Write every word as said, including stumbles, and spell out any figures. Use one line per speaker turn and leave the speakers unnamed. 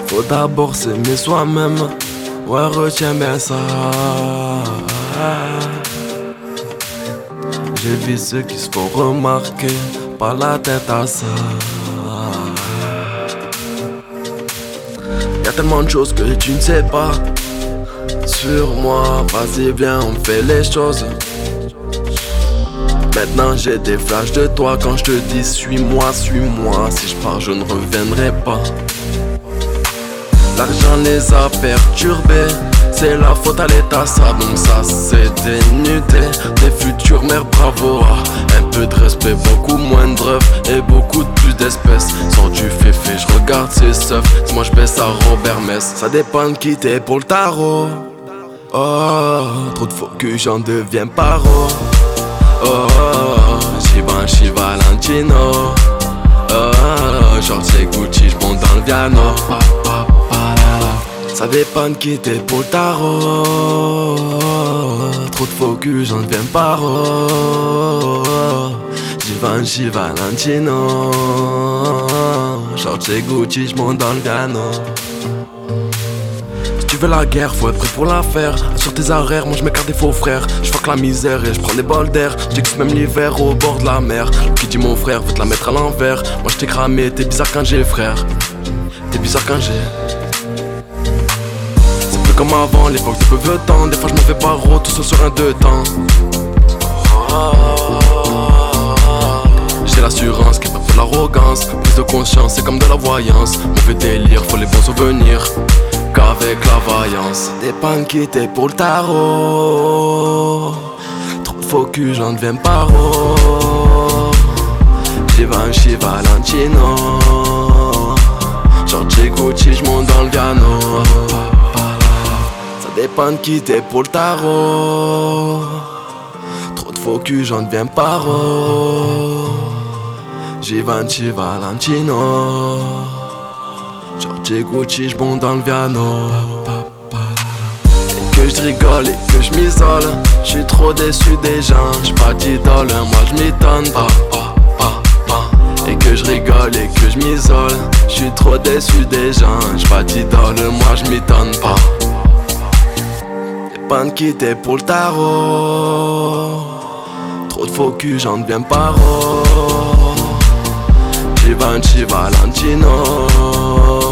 Faut d'abord s'aimer soi-même. Ouais, retiens bien ça. J'évite ceux qui se font remarquer par la tête à ça. Y'a tellement de choses que tu ne sais pas sur moi. Vas-y viens, on fait les choses. Maintenant j'ai des flashs de toi quand je te dis suis-moi, suis-moi. Si je pars je ne reviendrai pas. L'argent les a perturbés, c'est la faute à l'état, ça donc ça c'est dénudé. Des futures mères bravo, un peu de respect, beaucoup moins de rêves et beaucoup de plus d'espèces. Sans du féfé, je regarde ces seufs, si moi je baisse à Robert Mess. Ça dépend de qui t'es pour le tarot. Oh, trop de focus, j'en deviens paro. Oh, Shivan, Shi Valentino. Oh, genre c'est Gucci, j'monte dans le piano. Ça dépend de qui t'es pour le tarot. Trop de focus, j'en deviens paro. Givenchy, Valentino. Genre c'est Gucci, j'monte dans le piano. Si tu veux la guerre, faut être prêt pour la faire. Sur tes arrières, moi je m'écarte des faux frères. Je fuck la misère et je prends des bols d'air. J'excuse même l'hiver au bord de la mer. Qui dit mon frère, veut te la mettre à l'envers. Moi je t'ai cramé, t'es bizarre quand j'ai frère. T'es bizarre quand j'ai. C'est plus comme avant, l'époque de peu de temps. Des fois je me fais paro, tout seul sur un deux temps. J'ai l'assurance qui est pas pour l'arrogance. Prise de conscience, c'est comme de la voyance. Mauvais délire, faut les bons souvenirs qu'avec la vaillance. Ça dépend de qui t'es pour le tarot. Trop de focus, j'en deviens paro. Givenchy, Valentino. Genre j'ai Gucci, j'monte dans le piano. Ça dépend de qui t'es pour le tarot. Trop de focus, j'en deviens paro. Givenchy, Valentino. Genre j'ai Gucci, j'monte dans le piano. Et que je rigole et que je m'isole. J'suis trop déçu des gens. J'suis pas d'idole, moi j'm'étonne pas. Et que je rigole et que je m'isole. J'suis trop déçu des gens. J'suis pas d'idole, moi j'm'étonne pas. Dépend de qui t'es pour le tarot. Trop de focus, j'en deviens paro. Givenchy, Valentino.